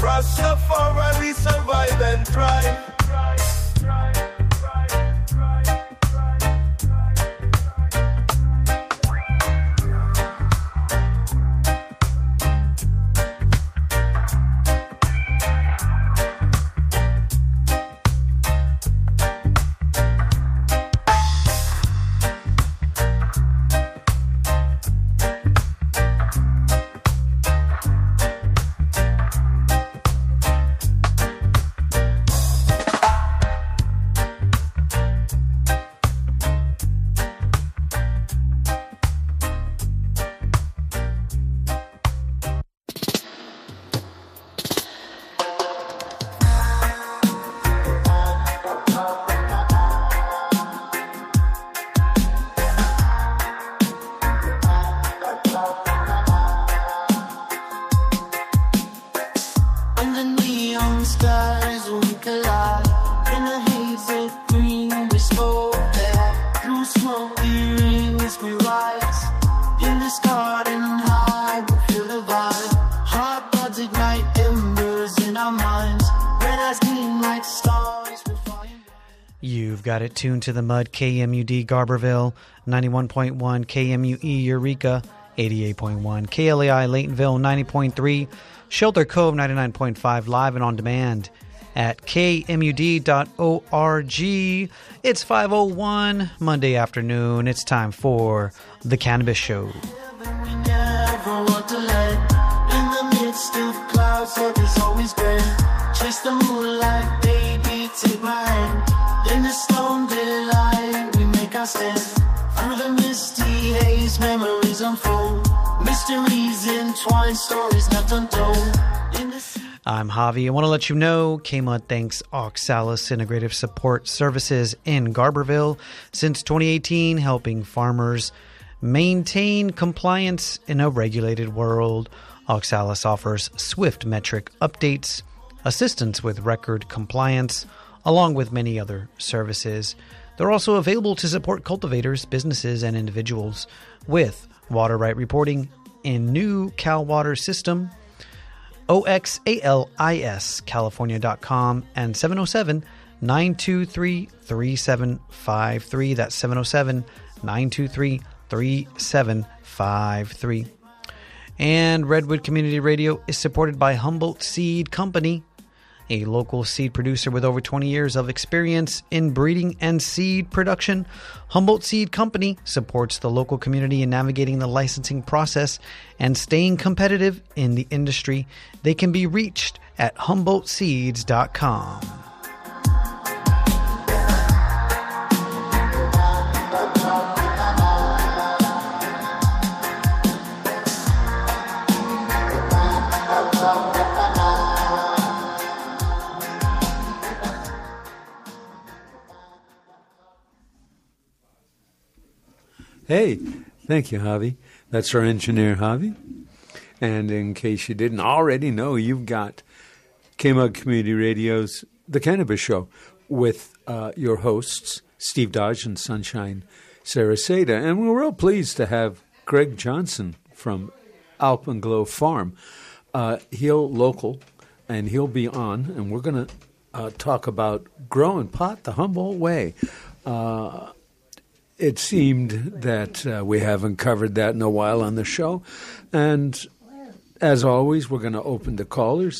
Rastafari survive and thrive. Got it tuned to the Mud, KMUD Garberville, 91.1 KMUE Eureka, 88.1 KLAI Laytonville, 90.3 Shelter Cove, 99.5 live and on demand at kmud.org. It's 5:01 Monday afternoon. It's time for The Cannabis Show. Chase the moonlight, baby, take my hand. In the stone daylight, we make our stand. Through the misty haze, memories unfold. Mysteries entwined, stories left untold. I'm Javi. I want to let you know KMUD thanks Oxalis Integrative Support Services in Garberville since 2018, helping farmers maintain compliance in a regulated world. Oxalis offers swift metric updates, assistance with record compliance, along with many other services. They're also available to support cultivators, businesses, and individuals with water right reporting in new Cal Water System, OXALIS, California.com, and 707-923-3753. That's 707-923-3753. And Redwood Community Radio is supported by Humboldt Seed Company, a local seed producer with over 20 years of experience in breeding and seed production. Humboldt Seed Company supports the local community in navigating the licensing process and staying competitive in the industry. They can be reached at HumboldtSeeds.com. Hey, thank you, Javi. That's our engineer, Javi. And in case you didn't already know, you've got KMUD Community Radio's The Cannabis Show with your hosts, Steve Dodge and Sunshine Sarasota. And we're real pleased to have Greg Johnson from Alpenglow Farm. He'll local, and he'll be on, and we're going to talk about growing pot the Humboldt way. It seemed that we haven't covered that in a while on the show. And as always, we're going to open to callers.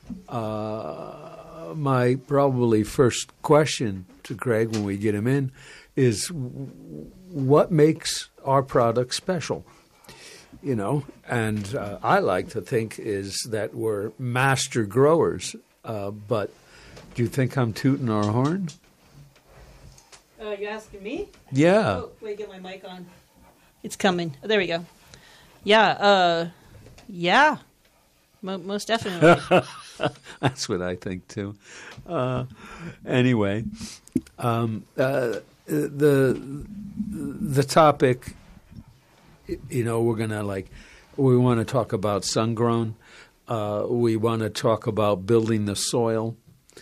My probably first question to Greg when we get him in is, what makes our product special? You know, and I like to think is that we're master growers. But do you think I'm tooting our horn? You asking me? Yeah. Oh, wait, get my mic on. It's coming. Oh, there we go. Yeah. Yeah. Most definitely. That's what I think too. Anyway, the topic, you know, we want to talk about sun-grown. We want to talk about building the soil,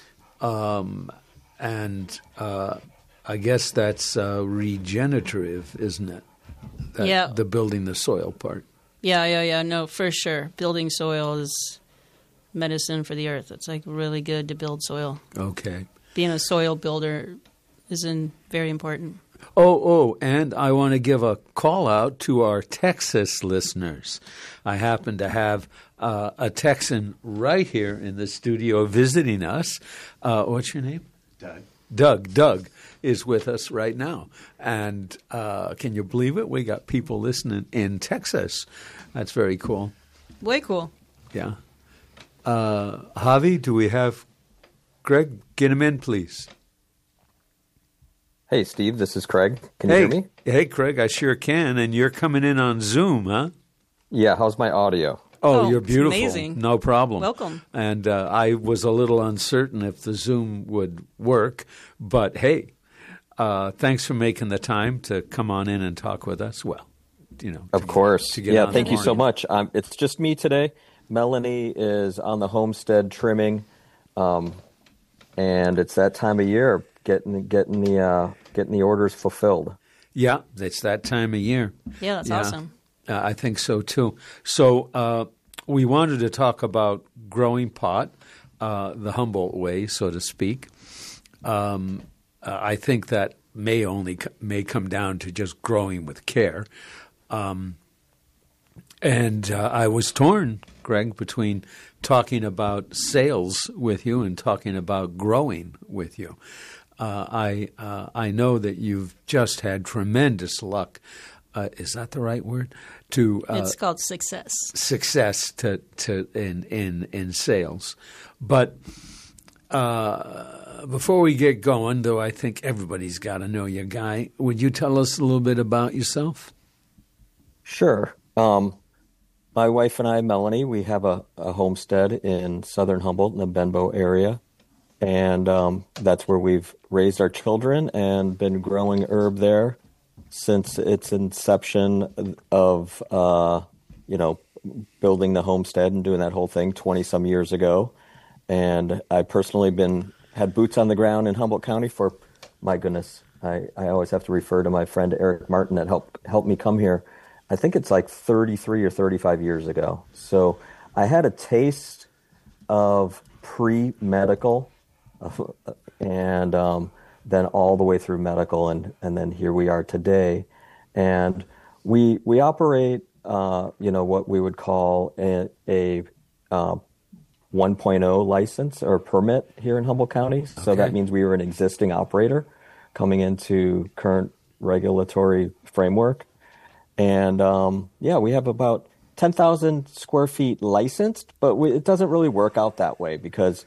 and I guess that's regenerative, isn't it? Yeah. The building the soil part. Yeah. No, for sure. Building soil is medicine for the earth. It's like really good to build soil. Okay. Being a soil builder is very important. And I want to give a call out to our Texas listeners. I happen to have a Texan right here in the studio visiting us. What's your name? Doug. Doug is with us right now. And can you believe it? We got people listening in Texas. That's very cool. Way cool. Yeah. Javi, do we have Greg? Get him in, please. Hey, Steve, this is Craig. Can you hear me? Hey, Craig, I sure can. And you're coming in on Zoom, huh? Yeah, how's my audio? Oh, you're it's beautiful. amazing. No problem. Welcome. And I was a little uncertain if the Zoom would work. But, hey, thanks for making the time to come on in and talk with us. Well, Of course. Yeah, thank you so much. It's just me today. Melanie is on the homestead trimming, and it's that time of year, getting the orders fulfilled. Yeah, it's that time of year. Yeah, that's awesome. I think so, too. So we wanted to talk about growing pot, the Humboldt way, so to speak. I think that may come down to just growing with care. And I was torn, Greg, between talking about sales with you and talking about growing with you. I know that you've just had tremendous luck. Is that the right word? It's called success. Success in sales, but before we get going, though, I think everybody's got to know you, Guy. Would you tell us a little bit about yourself? Sure. My wife and I, Melanie, we have a homestead in southern Humboldt in the Benbow area. And that's where we've raised our children and been growing herb there since its inception of, building the homestead and doing that whole thing 20-some years ago. And I personally had boots on the ground in Humboldt County for, my goodness, I always have to refer to my friend Eric Martin that helped me come here. I think it's like 33 or 35 years ago. So I had a taste of pre-medical and then all the way through medical, and then here we are today. And we operate, what we would call a 1.0 license or permit here in Humboldt County. So Okay. that means we were an existing operator coming into current regulatory framework. And, we have about 10,000 square feet licensed, but it doesn't really work out that way because,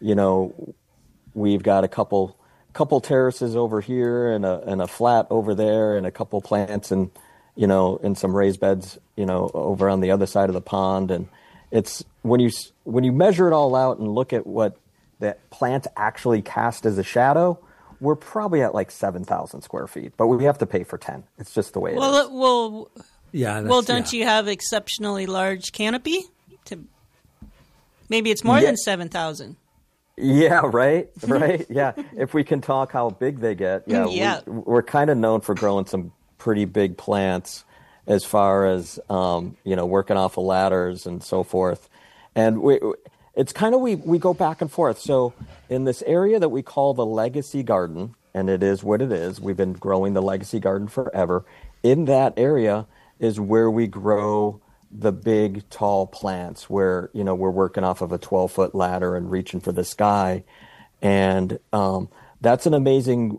we've got a couple terraces over here and a flat over there and a couple plants and, in some raised beds, over on the other side of the pond. And it's when you measure it all out and look at what that plant actually cast as a shadow, we're probably at like 7,000 square feet, but we have to pay for 10. It's just the way it is. Don't you have exceptionally large canopy? Maybe it's more than 7,000. Yeah, right. Yeah, if we can talk how big they get. Yeah. We're kind of known for growing some pretty big plants as far as working off of ladders and so forth, and it's kind of we go back and forth. So in this area that we call the Legacy Garden, and it is what it is, we've been growing the Legacy Garden forever. In that area is where we grow the big, tall plants where, we're working off of a 12-foot ladder and reaching for the sky. And that's an amazing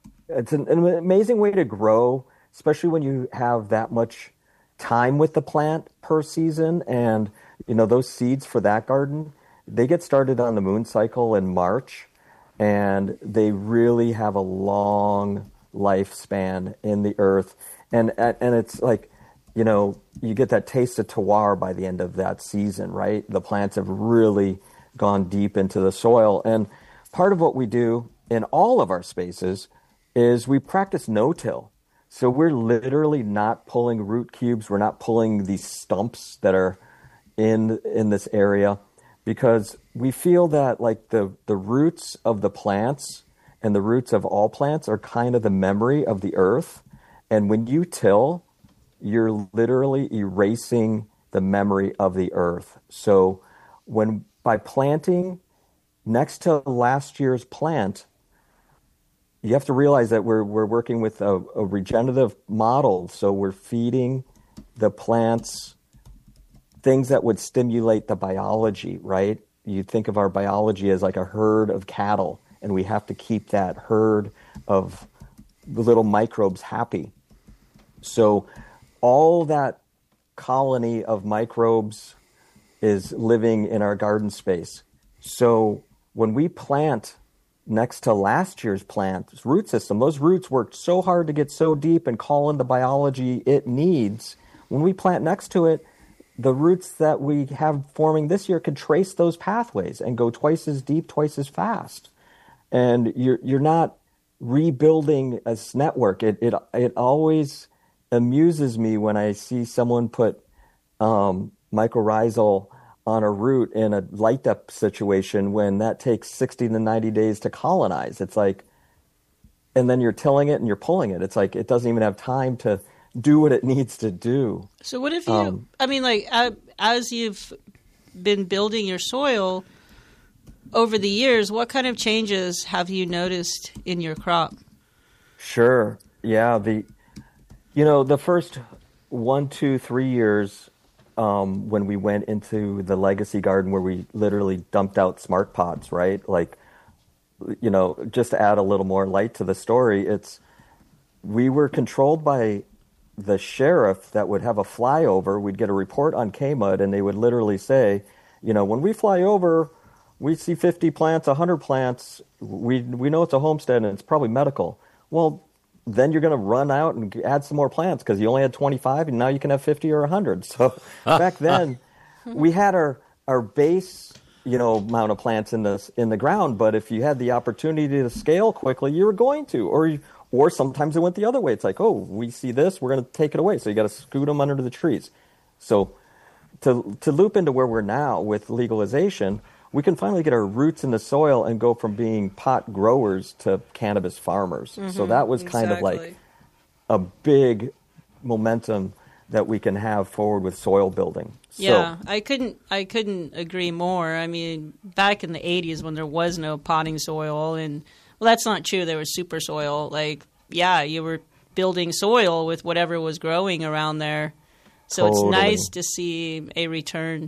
way to grow, especially when you have that much time with the plant per season. And, those seeds for that garden, they get started on the moon cycle in March, and they really have a long lifespan in the earth. And it's like, you get that taste of terroir by the end of that season, right? The plants have really gone deep into the soil. And part of what we do in all of our spaces is we practice no-till. So we're literally not pulling root cubes. We're not pulling these stumps that are in this area, because we feel that like the roots of the plants and the roots of all plants are kind of the memory of the earth. And when you till, you're literally erasing the memory of the earth. So when by planting next to last year's plant, you have to realize that we're working with a regenerative model. So we're feeding the plants things that would stimulate the biology, right? You think of our biology as like a herd of cattle, and we have to keep that herd of little microbes happy. So all that colony of microbes is living in our garden space. So when we plant next to last year's plant root system, those roots worked so hard to get so deep and call in the biology it needs. When we plant next to it, the roots that we have forming this year can trace those pathways and go twice as deep, twice as fast. And you're not rebuilding a network. It always amuses me when I see someone put mycorrhizal on a root in a light up situation when that takes 60 to 90 days to colonize. It's like, and then you're tilling it and you're pulling it. It's like it doesn't even have time to do what it needs to do. So what if you, I mean, like, as you've been building your soil over the years, what kind of changes have you noticed in your crop? Sure. Yeah. The first 1, 2, 3 years, when we went into the legacy garden where we literally dumped out smart pods, right? Like, just to add a little more light to the story, we were controlled by the sheriff that would have a flyover. We'd get a report on KMUD, and they would literally say, when we fly over, we see 50 plants, 100 plants. We know it's a homestead and it's probably medical. Well, then you're going to run out and add some more plants because you only had 25 and now you can have 50 or 100. So back then we had our base, amount of plants in the ground. But if you had the opportunity to scale quickly, you were going to, or sometimes it went the other way. It's like, oh, we see this, we're going to take it away. So you got to scoot them under the trees. So to loop into where we're now with legalization, we can finally get our roots in the soil and go from being pot growers to cannabis farmers. Mm-hmm, so that was kind of like a big momentum that we can have forward with soil building. Yeah, I couldn't agree more. I mean, back in the 80s when there was no potting soil, and well, that's not true. There was super soil. Like, yeah, you were building soil with whatever was growing around there. So It's nice to see a return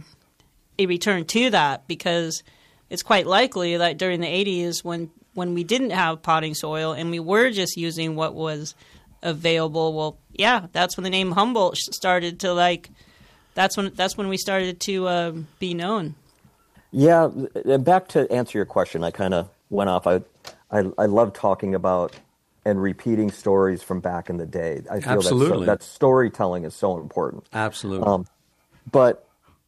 to that, because it's quite likely that during the 80s when we didn't have potting soil and we were just using what was available, well, yeah, that's when the name Humboldt started to that's when we started to be known. Yeah, and back to answer your question, I kind of went off. I love talking about and repeating stories from back in the day. I feel that storytelling is so important. Absolutely. But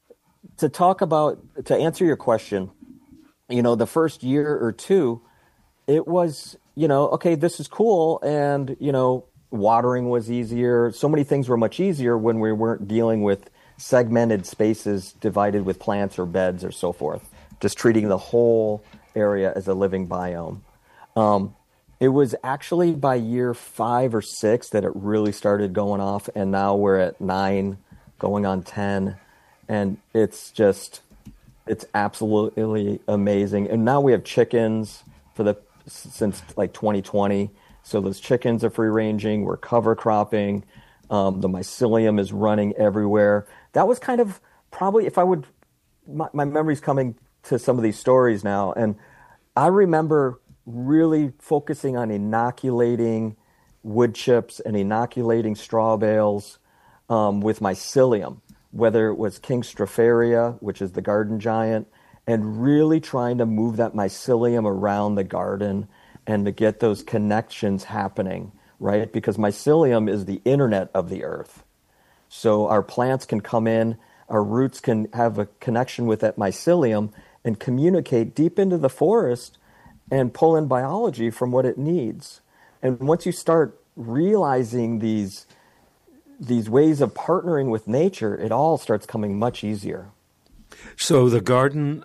to answer your question, the first year or two, it was, okay, this is cool. And, watering was easier. So many things were much easier when we weren't dealing with segmented spaces divided with plants or beds or so forth, just treating the whole area as a living biome. It was actually by year 5 or 6 that it really started going off. And now we're at 9, going on 10. And it's absolutely amazing. And now we have chickens since like 2020. So those chickens are free ranging. We're cover cropping. The mycelium is running everywhere. That was kind of probably, my memory's coming to some of these stories now. And I remember really focusing on inoculating wood chips and inoculating straw bales with mycelium, whether it was King Stropharia, which is the garden giant, and really trying to move that mycelium around the garden and to get those connections happening, right? Because mycelium is the internet of the earth. So our plants can come in, our roots can have a connection with that mycelium and communicate deep into the forest and pull in biology from what it needs. And once you start realizing these ways of partnering with nature, it all starts coming much easier. So the garden's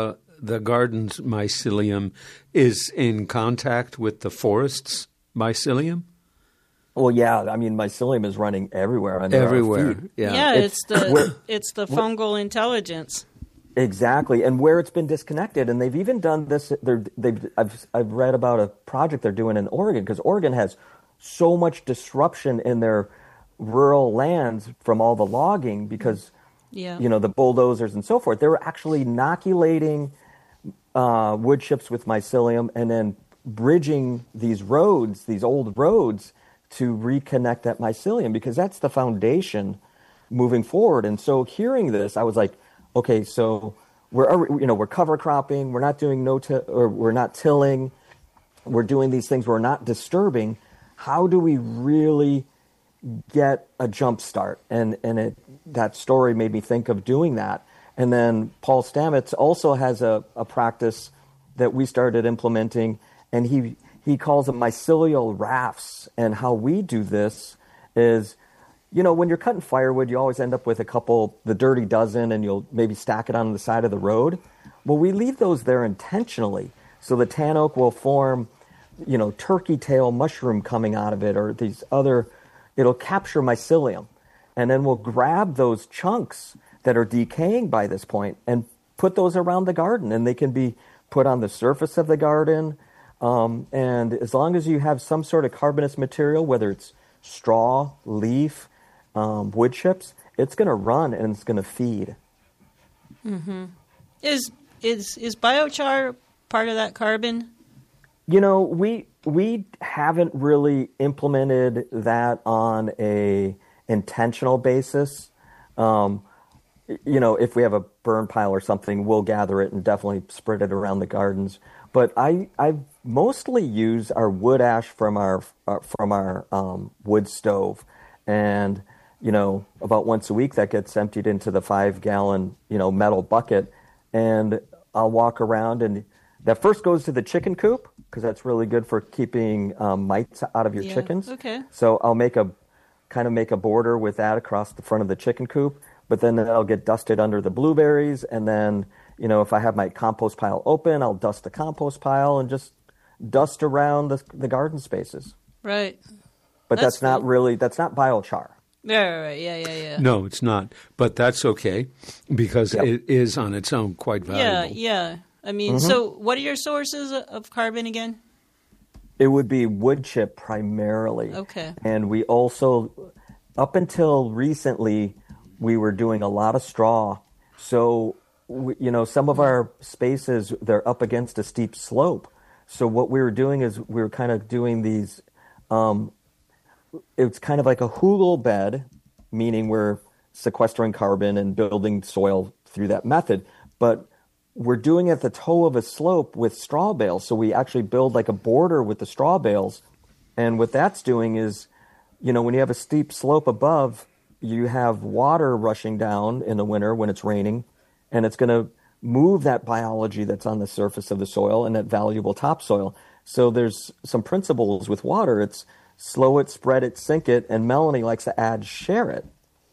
mycelium is in contact with the forest's mycelium? Well, yeah. I mean, mycelium is running everywhere. Everywhere. Yeah, it's the fungal intelligence. Exactly, and where it's been disconnected, and they've even done this. I've read about a project they're doing in Oregon, because Oregon has so much disruption in their rural lands from all the logging, because the bulldozers and so forth. They were actually inoculating wood chips with mycelium, and then bridging these roads, these old roads, to reconnect that mycelium, because that's the foundation moving forward. And so hearing this, I was like, okay, so we're cover cropping, we're not doing we're not tilling, we're doing these things, we're not disturbing. How do we really get a jump start? And that story made me think of doing that. And then Paul Stamets also has a practice that we started implementing, and he calls them mycelial rafts. And how we do this is, when you're cutting firewood, you always end up with the dirty dozen, and you'll maybe stack it on the side of the road. Well, we leave those there intentionally. So the tan oak will form, turkey tail mushroom coming out of it, or it'll capture mycelium. And then we'll grab those chunks that are decaying by this point and put those around the garden, and they can be put on the surface of the garden. And as long as you have some sort of carbonous material, whether it's straw, leaf, wood chips, it's going to run and it's going to feed. Mm-hmm. Is biochar part of that carbon? We haven't really implemented that on a intentional basis. If we have a burn pile or something, we'll gather it and definitely spread it around the gardens. But I mostly use our wood ash from our wood stove, and about once a week that gets emptied into the 5-gallon metal bucket, and I'll walk around, and that first goes to the chicken coop, because that's really good for keeping mites out of your chickens. Okay. So I'll make a border with that across the front of the chicken coop, but then that'll get dusted under the blueberries, and then if I have my compost pile open, I'll dust the compost pile and just dust around the garden spaces. Right. But that's not biochar. Right. Yeah. No, it's not. But that's okay, because it is on its own quite valuable. Yeah. I mean, So what are your sources of carbon again? It would be wood chip primarily. Okay. And we also, up until recently, we were doing a lot of straw. So, some of our spaces, they're up against a steep slope. So what we were doing is we were kind of doing these, it's kind of like a hugel bed, meaning we're sequestering carbon and building soil through that method. But we're doing it at the toe of a slope with straw bales. So we actually build like a border with the straw bales. And what that's doing is, when you have a steep slope above, you have water rushing down in the winter when it's raining, and it's going to move that biology that's on the surface of the soil and that valuable topsoil. So there's some principles with water. It's slow it, spread it, sink it, and Melanie likes to add share it.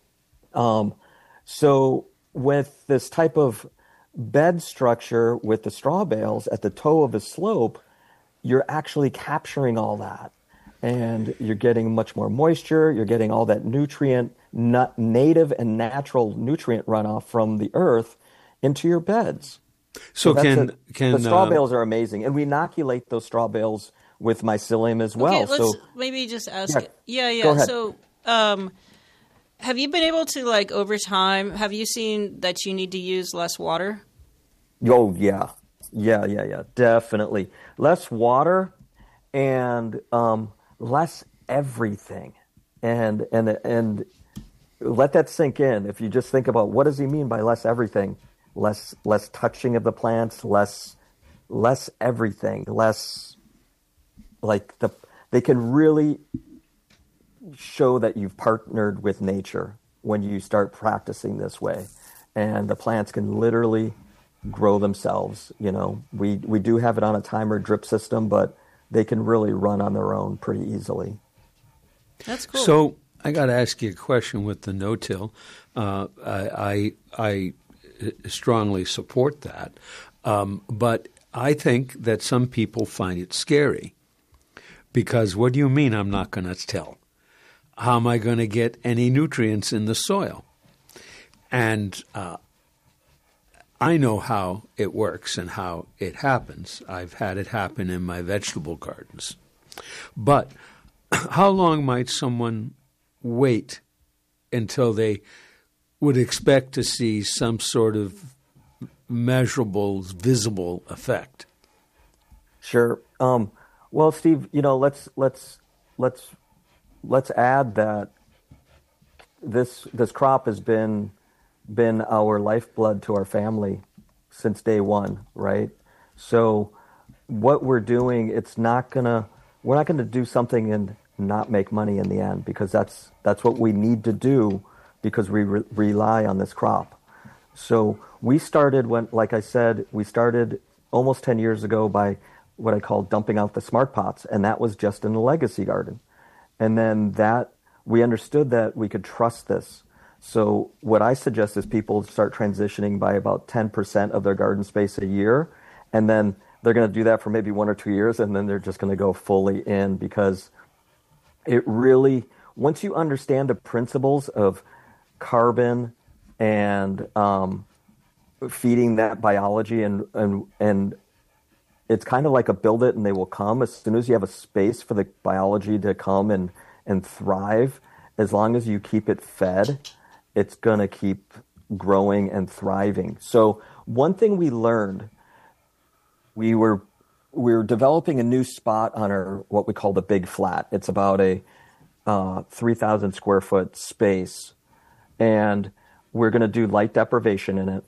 So with this type of bed structure with the straw bales at the toe of the slope, you're actually capturing all that. And you're getting much more moisture. You're getting all that native and natural nutrient runoff from the earth into your beds. So the straw bales are amazing, and we inoculate those straw bales with mycelium as well. Okay, let's maybe just ask it. Yeah. Go ahead. So, have you been able to, over time, have you seen that you need to use less water? Oh, yeah. Definitely. Less water and less everything. And let that sink in. If you just think about what does he mean by less everything? Less touching of the plants, less everything, less they can really show that you've partnered with nature when you start practicing this way, and the plants can literally grow themselves. We do have it on a timer drip system, but they can really run on their own pretty easily. That's cool. So I got to ask you a question with the no-till. I strongly support that, but I think that some people find it scary, because what do you mean I'm not going to till? How am I going to get any nutrients in the soil? And I know how it works and how it happens. I've had it happen in my vegetable gardens. But how long might someone wait until they would expect to see some sort of measurable, visible effect? Sure. Well, Steve, let's add that this crop has been our lifeblood to our family since day one, right? So what we're doing, we're not gonna do something and not make money in the end, because that's what we need to do, because we rely on this crop. So we started like I said, we started almost 10 years ago by what I call dumping out the smart pots, and that was just in a legacy garden. And then we understood that we could trust this. So what I suggest is people start transitioning by about 10% of their garden space a year, and then they're going to do that for maybe 1 or 2 years, and then they're just going to go fully in, because it really, once you understand the principles of carbon and feeding that biology, and it's kind of like a build it and they will come. As soon as you have a space for the biology to come and thrive, as long as you keep it fed, it's going to keep growing and thriving. So one thing we learned, we were developing a new spot on our, what we call the Big Flat. It's about a 3,000 square foot space, and we're going to do light deprivation in it.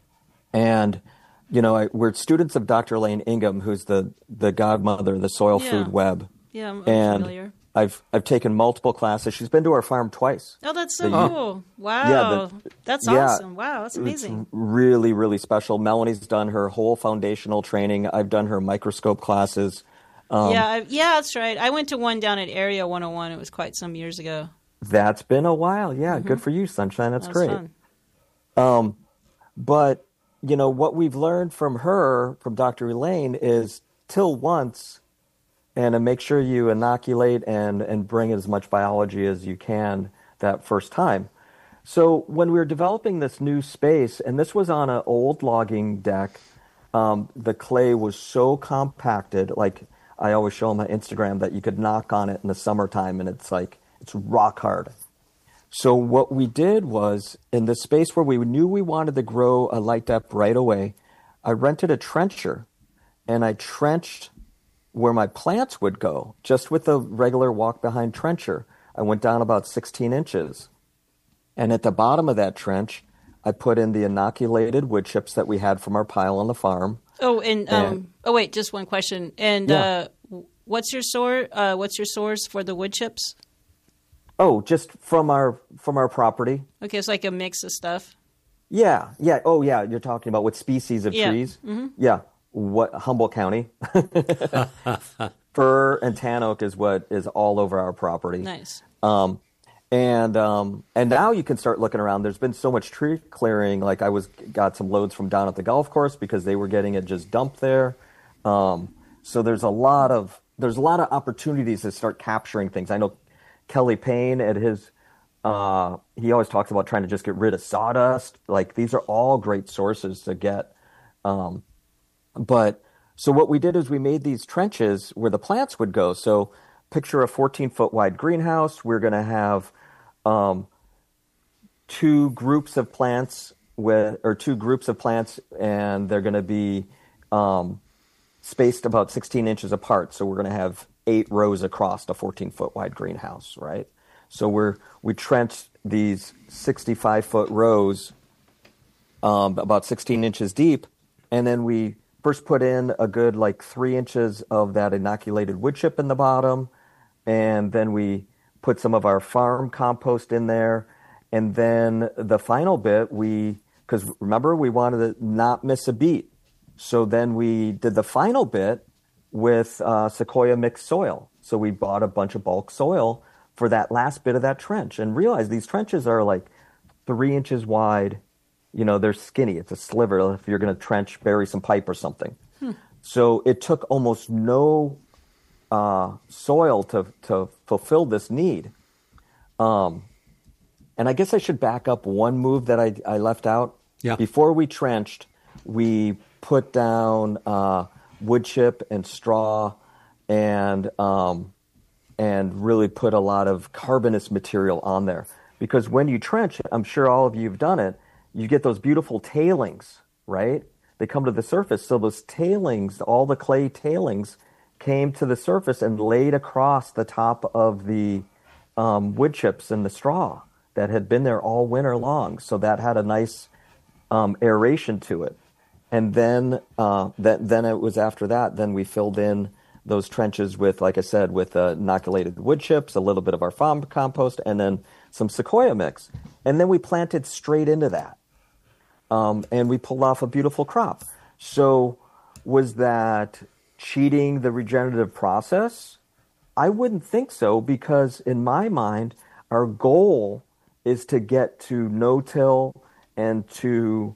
And we're students of Dr. Elaine Ingham, who's the godmother of the soil food web. Yeah, I'm familiar. I've taken multiple classes. She's been to our farm twice. Oh, that's so cool. Wow. That's awesome. Wow, that's amazing. It's really, really special. Melanie's done her whole foundational training. I've done her microscope classes. Yeah, that's right. I went to one down at Area 101. It was quite some years ago. That's been a while. Yeah, good for you, Sunshine. That's great. Fun. But, what we've learned from her, from Dr. Elaine, is till once, and make sure you inoculate and bring as much biology as you can that first time. So when we were developing this new space, and this was on an old logging deck, the clay was so compacted, like I always show on my Instagram, that you could knock on it in the summertime and it's rock hard. So what we did was, in the space where we knew we wanted to grow a light depth right away, I rented a trencher, and I trenched where my plants would go, just with a regular walk-behind trencher. I went down about 16 inches. And at the bottom of that trench, I put in the inoculated wood chips that we had from our pile on the farm. Oh, and wait, just one question. And what's your source for the wood chips? Oh, just from our property. Okay, it's like a mix of stuff. Yeah. Oh, yeah. You're talking about what species of trees? Mm-hmm. Yeah. What Humboldt County? Fir and tan oak is what is all over our property. Nice. And now you can start looking around. There's been so much tree clearing. Like I got some loads from down at the golf course because they were getting it just dumped there. So there's a lot of opportunities to start capturing things. I know Kelly Payne at his he always talks about trying to just get rid of sawdust. Like these are all great sources to get. But so what we did is we made these trenches where the plants would go. So picture a 14-foot wide greenhouse. We're going to have two groups of plants, and they're going to be spaced about 16 inches apart. So we're going to have 8 rows across a 14-foot wide greenhouse, right? So we trenched these 65-foot rows about 16 inches deep, and then we first put in a good 3 inches of that inoculated wood chip in the bottom, and then we put some of our farm compost in there, and then the final bit, because remember, we wanted to not miss a beat. So then we did the final bit with Sequoia mixed soil. So we bought a bunch of bulk soil for that last bit of that trench, and realized these trenches are 3 inches wide. They're skinny. It's a sliver if you're going to bury some pipe or something. So it took almost no soil to fulfill this need. And I guess I should back up one move that I left out. Yeah. Before we trenched, we put down wood chip and straw and really put a lot of carbonous material on there. Because when you trench, I'm sure all of you have done it, you get those beautiful tailings, right? They come to the surface. So those tailings, all the clay tailings, came to the surface and laid across the top of the wood chips and the straw that had been there all winter long. So that had a nice aeration to it. And then it was after that, then we filled in those trenches with, like I said, with inoculated wood chips, a little bit of our farm compost, and then some sequoia mix. And then we planted straight into that. And we pulled off a beautiful crop. So was that cheating the regenerative process? I wouldn't think so, because in my mind, our goal is to get to no-till and to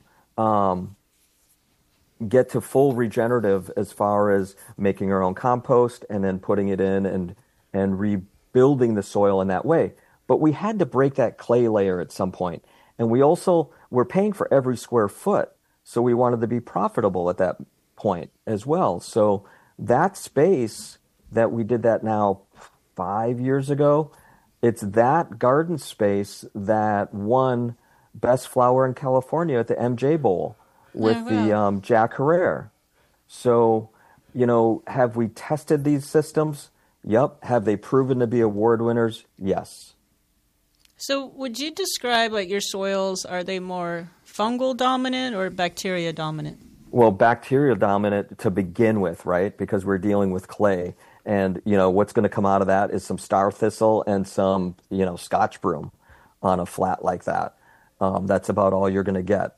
get to full regenerative as far as making our own compost and then putting it in and rebuilding the soil in that way. But we had to break that clay layer at some point. And we also were paying for every square foot. So we wanted to be profitable at that point as well. So that space that we did that now 5 years ago, it's that garden space that won Best Flower in California at the MJ Bowl with the Jack Herrera. So, have we tested these systems? Yep. Have they proven to be award winners? Yes. So would you describe your soils, are they more fungal dominant or bacteria dominant? Well, bacteria dominant to begin with, right? Because we're dealing with clay. And, what's going to come out of that is some star thistle and some, Scotch broom on a flat like that. That's about all you're going to get.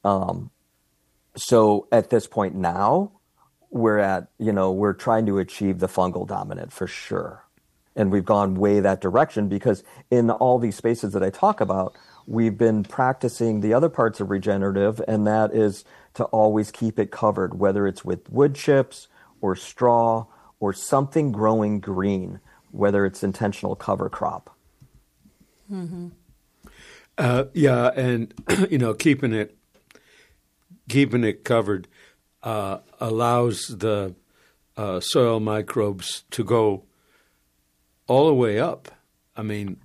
So at this point now, we're trying to achieve the fungal dominant for sure. And we've gone way that direction because in all these spaces that I talk about, we've been practicing the other parts of regenerative, and that is to always keep it covered, whether it's with wood chips or straw or something growing green, whether it's intentional cover crop. Mm-hmm. And keeping it covered allows the soil microbes to go all the way up. I mean,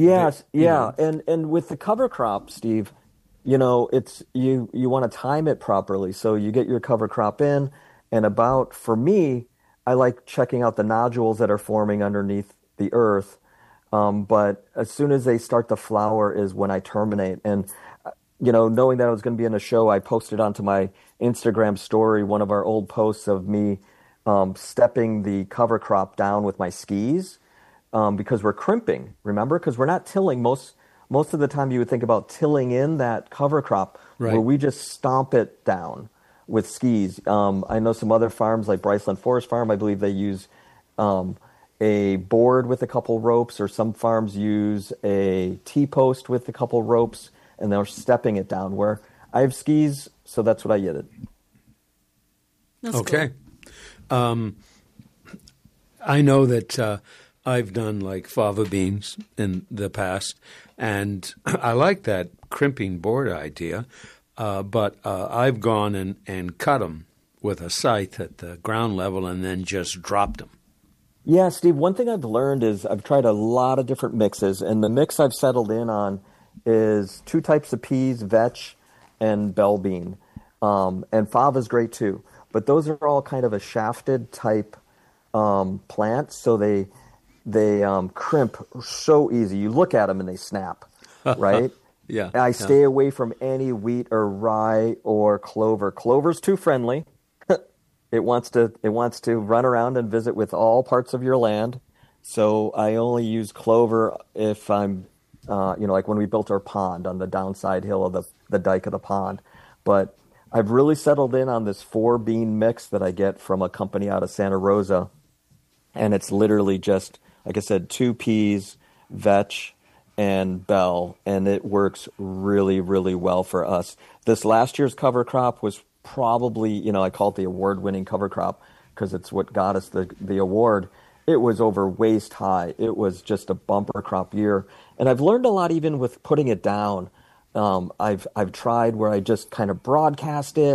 and with the cover crop, Steve, it's you want to time it properly. So you get your cover crop in, and for me, I like checking out the nodules that are forming underneath the earth. But as soon as they start to flower is when I terminate. And, knowing that I was going to be in a show, I posted onto my Instagram story one of our old posts of me stepping the cover crop down with my skis because we're crimping, remember? Because we're not tilling. Most of the time you would think about tilling in that cover crop, right, where we just stomp it down with skis. I know some other farms like Bryceland Forest Farm, I believe they use a board with a couple ropes, or some farms use a T-post with a couple ropes, and they're stepping it down. Where I have skis, so that's what I did. That's okay. Cool. I know that I've done fava beans in the past, and I like that crimping board idea, but I've gone and cut them with a scythe at the ground level and then just dropped them. Yeah, Steve, one thing I've learned is I've tried a lot of different mixes, and the mix I've settled in on is 2 types of peas, vetch and bell bean. And fava's great too. But those are all kind of a shafted type plant, so they crimp so easy. You look at them and they snap, right? Yeah. I stay away from any wheat or rye or clover. Clover's too friendly. It wants to run around and visit with all parts of your land. So I only use clover if I'm, like when we built our pond on the downside hill of the dike of the pond. But I've really settled in on this 4-bean mix that I get from a company out of Santa Rosa. And it's literally just, like I said, 2 peas, vetch, and bell. And it works really, really well for us. This last year's cover crop was probably, I call it the award-winning cover crop because it's what got us the award. It was over waist high. It was just a bumper crop year. And I've learned a lot even with putting it down. I've tried where I just kind of broadcast it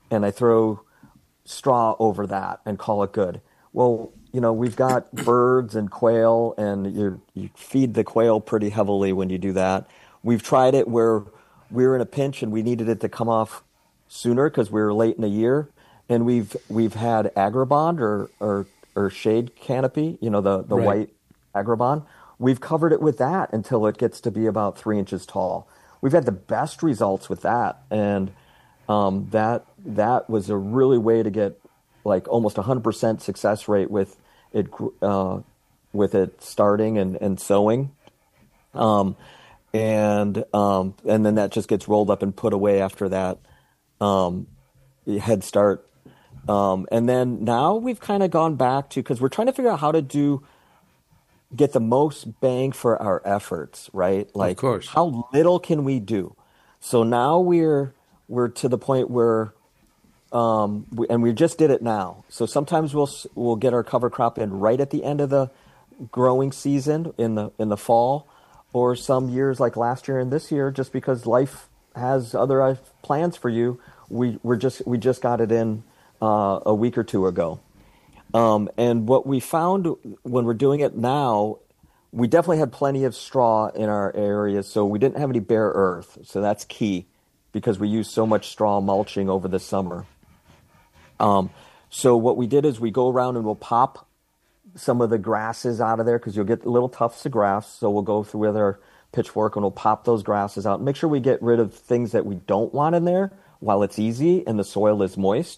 and I throw straw over that and call it good. Well, we've got birds and quail, and you feed the quail pretty heavily when you do that. We've tried it where we were in a pinch and we needed it to come off sooner because we were late in the year, and we've had Agribond or shade canopy, the right. white Agribond. We've covered it with that until it gets to be about 3 inches tall. We've had the best results with that, and that was a really way to get like almost 100% success rate with it starting and sowing, and then that just gets rolled up and put away after that head start, and then now we've kind of gone back to, because we're trying to figure out how to get the most bang for our efforts, right? Like, of course. How little can we do? So now we're to the point where, and we just did it now. So sometimes we'll get our cover crop in right at the end of the growing season in the fall, or some years like last year and this year, just because life has other plans for you. We just got it in a week or two ago. And what we found when we're doing it now, we definitely had plenty of straw in our areas, so we didn't have any bare earth. So that's key, because we use so much straw mulching over the summer. So what we did is we go around and we'll pop some of the grasses out of there, because you'll get little tufts of grass. So we'll go through with our pitchfork and we'll pop those grasses out. Make sure we get rid of things that we don't want in there while it's easy and the soil is moist.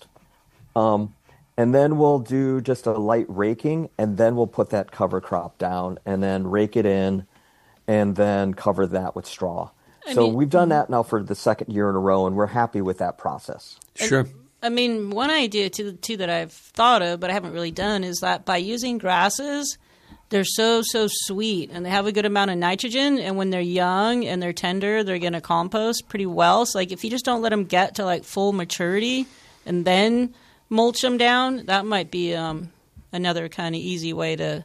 And then we'll do just a light raking, and then we'll put that cover crop down and then rake it in and then cover that with straw. We've done that now for the second year in a row, and we're happy with that process. Sure. One idea too that I've thought of, but I haven't really done, is that by using grasses, they're so sweet, and they have a good amount of nitrogen, and when they're young and they're tender, they're going to compost pretty well. So like if you just don't let them get to like full maturity and then mulch them down, that might be another kind of easy way to.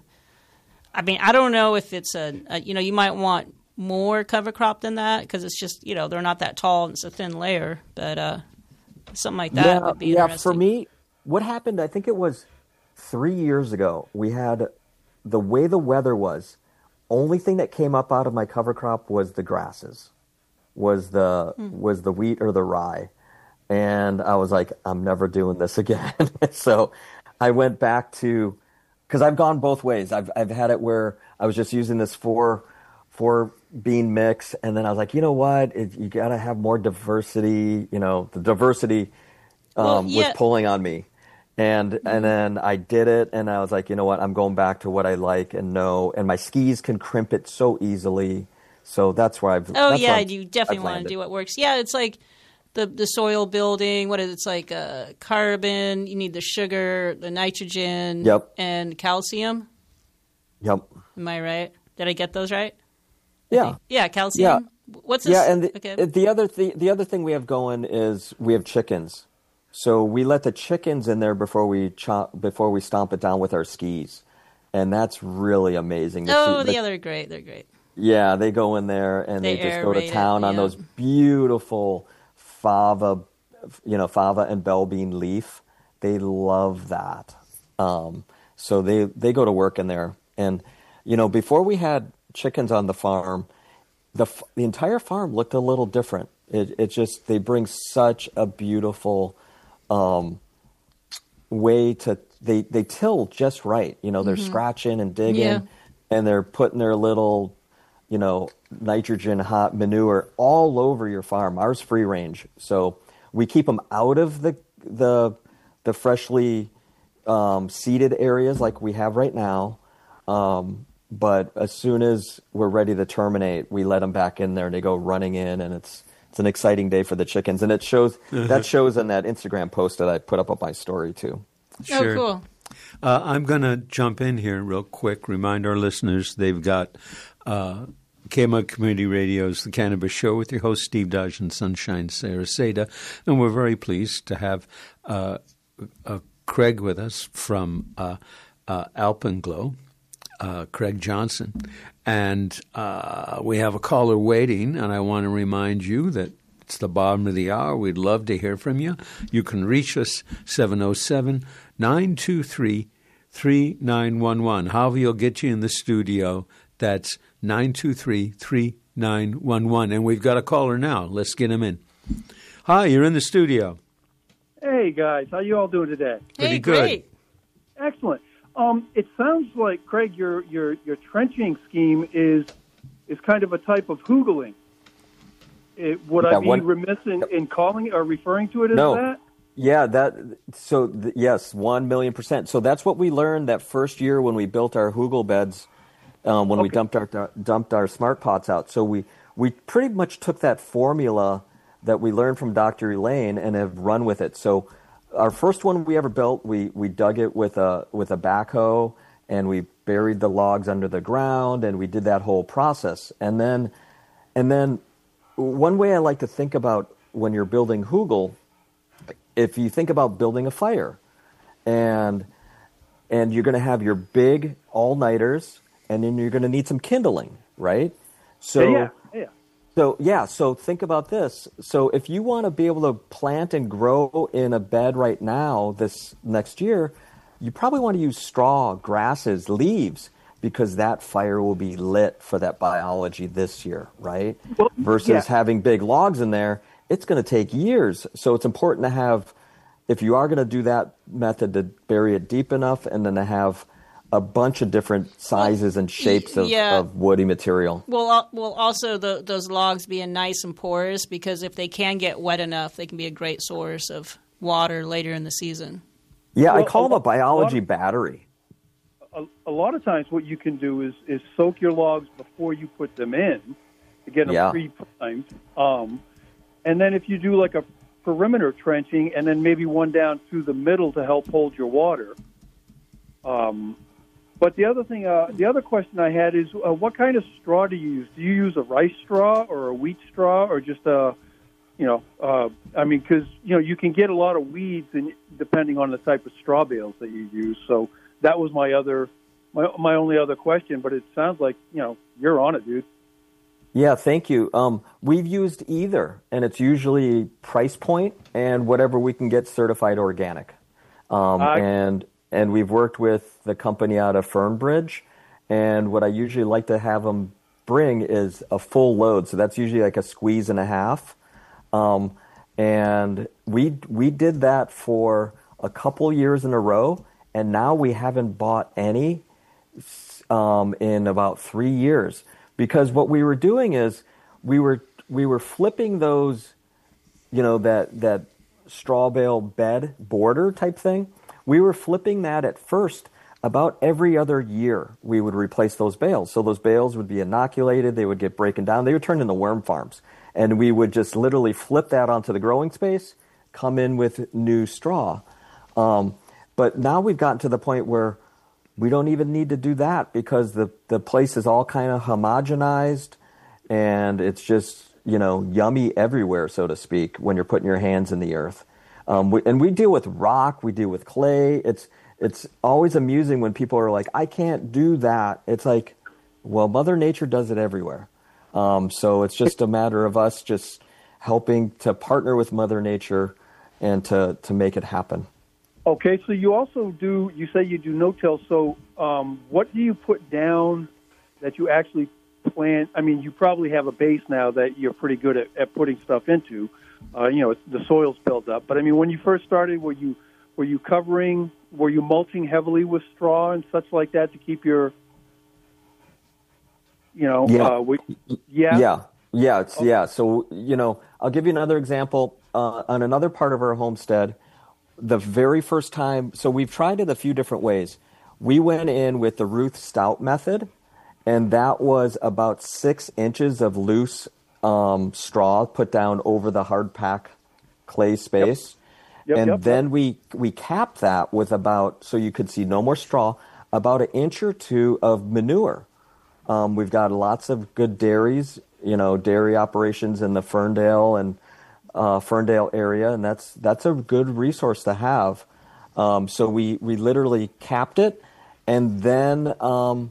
I don't know if it's you might want more cover crop than that, because it's just they're not that tall and it's a thin layer, but something like that would be interesting. For me, what happened, I think it was 3 years ago, we had, the way the weather was, only thing that came up out of my cover crop was the grasses, was the wheat or the rye. And I was like, I'm never doing this again. So I went back to, because I've gone both ways. I've had it where I was just using this four bean mix, and then I was like, you know what? You got to have more diversity. The diversity was pulling on me, and then I did it, and I was like, you know what? I'm going back to what I like and know, and my skis can crimp it so easily. So that's where I've. Oh yeah, you definitely want to do what works. Yeah, it's like the soil building. What is it? It's like carbon. You need the sugar, the nitrogen, and calcium. Yep. Am I right? Did I get those right? Yeah. Yeah, calcium. Yeah. What's this? Yeah, and the other thing we have going is we have chickens. So we let the chickens in there before we stomp it down with our skis. And that's really amazing. They're great. They're great. Yeah, they go in there and they just go to town on those beautiful fava and bell bean leaf. They love that. So they go to work in there. And, before we had chickens on the farm, the entire farm looked a little different. It just, they bring such a beautiful way to, they till just right. They're scratching and digging, and they're putting their little, nitrogen hot manure all over your farm. Ours free range. So we keep them out of the freshly seeded areas like we have right now. But as soon as we're ready to terminate, we let them back in there, and they go running in, and it's an exciting day for the chickens. And it shows that shows in that Instagram post that I put up on my story too. Sure. Oh, cool. I'm going to jump in here real quick. Remind our listeners they've got KMUG Community Radio's The Cannabis Show with your host Steve Dodge and Sunshine Saraseda, and we're very pleased to have Craig with us from Alpenglow. Craig Johnson. And we have a caller waiting, and I want to remind you that It's the bottom of the hour. We'd love to hear from you. You can reach us 707-923-3911. Javi will get you in the studio. That's 923-3911. And we've got a caller now. Let's get him in. Hi, you're in the studio. Hey, guys. How you all doing today? Pretty good. Great. Excellent. It sounds like, Craig, your trenching scheme is kind of a type of hoogling. Would I be remiss in calling it or referring to it as that? Yeah, yes, 1,000,000%. So that's what we learned that first year when we built our hugel beds, when we dumped our smart pots out. So we pretty much took that formula that we learned from Dr. Elaine and have run with it. So our first one we ever built, we dug it with a backhoe, and we buried the logs under the ground, and we did that whole process. And then one way I like to think about when you're building hugel, if you think about building a fire, and you're going to have your big all-nighters, and then you're going to need some kindling, right? So So think about this. So if you want to be able to plant and grow in a bed right now this next year, you probably want to use straw, grasses, leaves, because that fire will be lit for that biology this year, right? Versus having big logs in there, it's going to take years. So it's important to have, if you are going to do that method, to bury it deep enough and then to have a bunch of different sizes and shapes of woody material. Well, also those logs being nice and porous, because if they can get wet enough, they can be a great source of water later in the season. Yeah, I call them a biology battery. A lot of times what you can do is soak your logs before you put them in to get them pre-primed. And then if you do like a perimeter trenching and then maybe one down through the middle to help hold your water. But the other question I had is, what kind of straw do you use? Do you use a rice straw or a wheat straw, or just because you can get a lot of weeds depending on the type of straw bales that you use. So that was my only other question. But it sounds like you're on it, dude. Yeah, thank you. We've used either, and it's usually price point and whatever we can get certified organic. And we've worked with the company out of Fernbridge, and what I usually like to have them bring is a full load. So that's usually like a squeeze and a half. And we did that for a couple years in a row, and now we haven't bought any in about 3 years. Because what we were doing is we were flipping those, that straw bale bed border type thing. We were flipping that at first about every other year. We would replace those bales. So those bales would be inoculated. They would get broken down. They would turn into worm farms. And we would just literally flip that onto the growing space, come in with new straw. But now we've gotten to the point where we don't even need to do that, because the place is all kind of homogenized, and it's just, yummy everywhere, so to speak, when you're putting your hands in the earth. And we deal with rock, we deal with clay. It's always amusing when people are like, I can't do that. It's like, well, Mother Nature does it everywhere. So it's just a matter of us just helping to partner with Mother Nature and to make it happen. Okay, so you also you say you do no-till. So what do you put down that you actually plant? I mean, you probably have a base now that you're pretty good at putting stuff into. The soil's built up. But I mean, when you first started, were you mulching heavily with straw and such like that to keep your, Yeah. So, I'll give you another example. On another part of our homestead, the very first time, so we've tried it a few different ways. We went in with the Ruth Stout method, and that was about 6 inches of loose straw put down over the hard pack clay space. Then we capped that with about, so you could see no more straw, about 1 inch or 2 of manure. We've got lots of good dairies, dairy operations in the Ferndale and Ferndale area, and that's a good resource to have. So we literally capped it, and then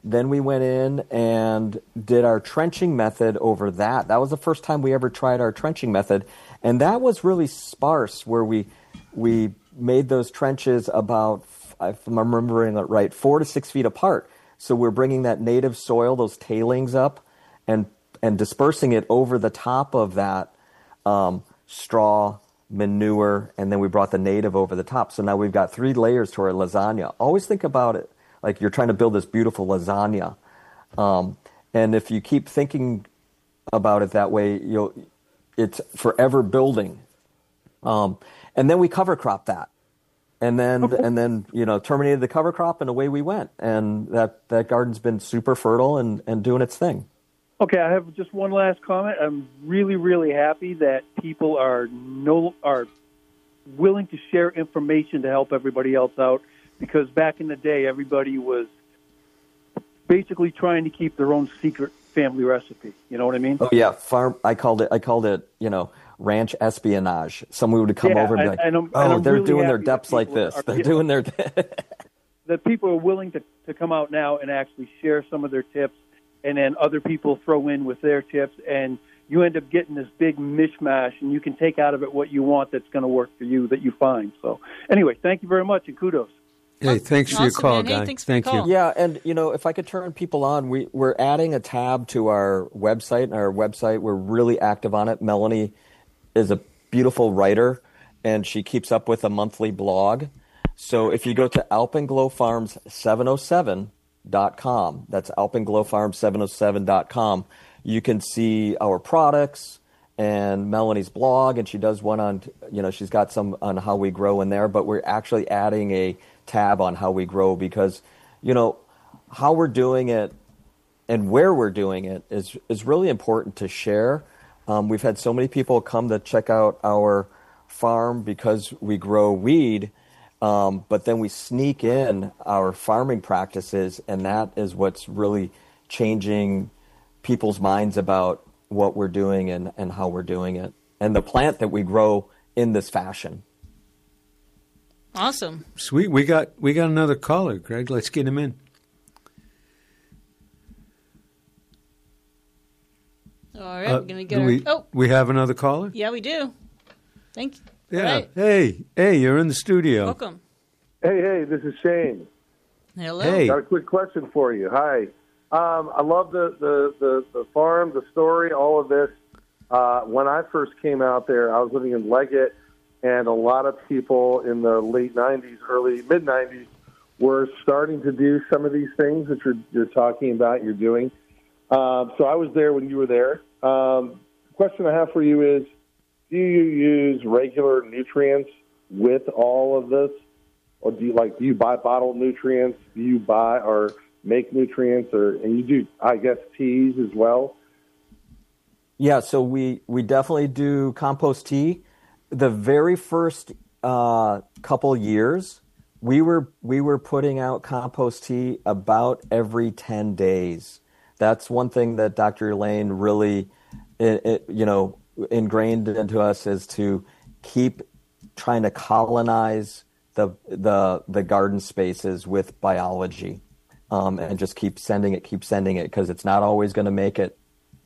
Then we went in and did our trenching method over that. That was the first time we ever tried our trenching method. And that was really sparse, where we made those trenches about, if I'm remembering it right, 4 to 6 feet apart. So we're bringing that native soil, those tailings up, and dispersing it over the top of that straw, manure, and then we brought the native over the top. So now we've got 3 layers to our lasagna. Always think about it like you're trying to build this beautiful lasagna. And if you keep thinking about it that way, it's forever building. And then we cover crop that. And then terminated the cover crop, and away we went. And that garden's been super fertile and doing its thing. Okay, I have just one last comment. I'm really, really happy that people are willing to share information to help everybody else out, because back in the day, everybody was basically trying to keep their own secret family recipe. You know what I mean? Oh yeah, I called it, ranch espionage. Someone would come over and be like, they're really doing their depths like this. They're doing their... That people are willing to come out now and actually share some of their tips, and then other people throw in with their tips, and you end up getting this big mishmash, and you can take out of it what you want that's going to work for you, that you find. So anyway, thank you very much, and kudos. Hey, thanks for your call, man. Hey, Guy. thanks Thank you. Yeah, and if I could turn people on, we're adding a tab to our website. We're really active on it. Melanie is a beautiful writer, and she keeps up with a monthly blog. So if you go to alpenglowfarms707.com, that's alpenglowfarms707.com, you can see our products and Melanie's blog, and she does one on, she's got some on how we grow in there, but we're actually adding a tab on how we grow, because, how we're doing it and where we're doing it is really important to share. We've had so many people come to check out our farm because we grow weed, but then we sneak in our farming practices, and that is what's really changing people's minds about what we're doing and how we're doing it, and the plant that we grow in this fashion. Awesome. Sweet. We got another caller, Greg. Let's get him in. All right, we're going to get we have another caller? Yeah, we do. Thank you. Yeah. Right. Hey, you're in the studio. Welcome. Hey, this is Shane. Hello. Hey. Got a quick question for you. Hi. I love the farm, the story, all of this. When I first came out there, I was living in Leggett, and a lot of people in the late 90s, early mid-90s were starting to do some of these things that you're talking about, you're doing. So I was there when you were there. The question I have for you is, do you use regular nutrients with all of this? Or do you buy bottled nutrients? Do you buy or make nutrients, and you do, I guess, teas as well? Yeah, so we definitely do compost tea. The very first couple years, we were putting out compost tea about every 10 days. That's one thing that Dr. Elaine really, ingrained into us, is to keep trying to colonize the garden spaces with biology, and just keep sending it, because it's not always going to make it.